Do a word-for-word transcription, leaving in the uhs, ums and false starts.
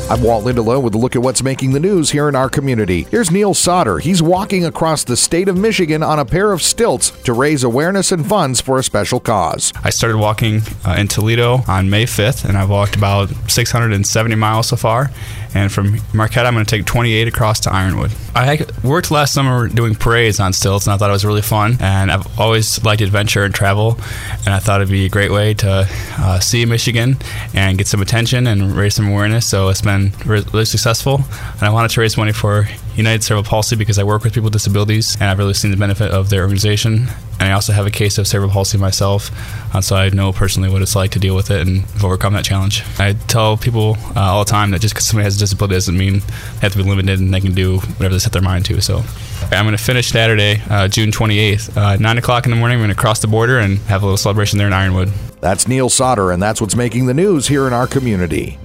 I'm Walt Lindelof with a look at what's making the news here in our community. Here's Neil Sauter. He's walking across the state of Michigan on a pair of stilts to raise awareness and funds for a special cause. I started walking uh, in Toledo on May fifth, and I've walked about six hundred seventy miles so far. And from Marquette, I'm going to take twenty-eight across to Ironwood. I worked last summer doing parades on stilts, and I thought it was really fun. And I've always liked adventure and travel, and I thought it'd be a great way to uh, see Michigan and get some attention and raise some awareness. So it's been really successful, and I wanted to raise money for United Cerebral Palsy because I work with people with disabilities, and I've really seen the benefit of their organization. And I also have a case of cerebral palsy myself, uh, so I know personally what it's like to deal with it and overcome that challenge. I tell people uh, all the time that just because somebody has a disability doesn't mean they have to be limited and they can do whatever they set their mind to. So I'm going to finish Saturday, uh, June twenty-eighth, uh, nine o'clock in the morning. I'm going to cross the border and have a little celebration there in Ironwood. That's Neil Sauter, and that's what's making the news here in our community.